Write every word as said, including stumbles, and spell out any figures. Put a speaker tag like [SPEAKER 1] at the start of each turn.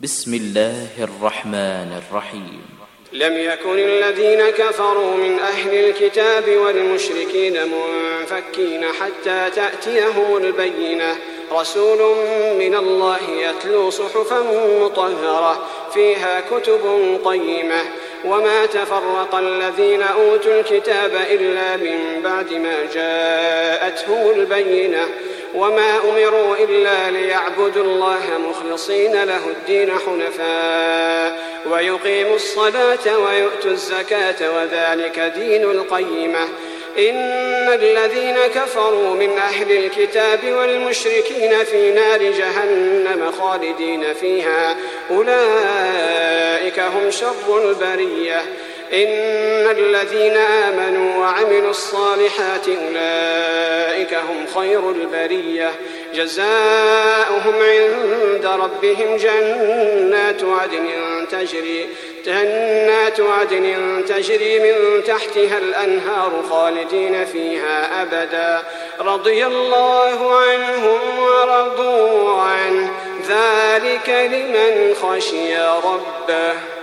[SPEAKER 1] بسم الله الرحمن الرحيم.
[SPEAKER 2] لم يكن الذين كفروا من أهل الكتاب والمشركين منفكين حتى تأتيهم البينة رسول من الله يتلو صحفا مطهرة فيها كتب قيمة وما تفرق الذين أوتوا الكتاب إلا من بعد ما جاءتهم البينة وما أمروا إلا ليعبدوا الله مخلصين له الدين حنفاء ويقيموا الصلاة ويؤتوا الزكاة وذلك دين القيمة إن الذين كفروا من أهل الكتاب والمشركين في نار جهنم خالدين فيها أولئك هم شر البرية إن الذين آمنوا وعملوا الصالحات أولئك هم خير البرية جزاؤهم عند ربهم جنات عدن تجري جنات عدن تجري من تحتها الأنهار خالدين فيها أبدا رضي الله عنهم ورضوا عنه ذلك لمن خشي ربه.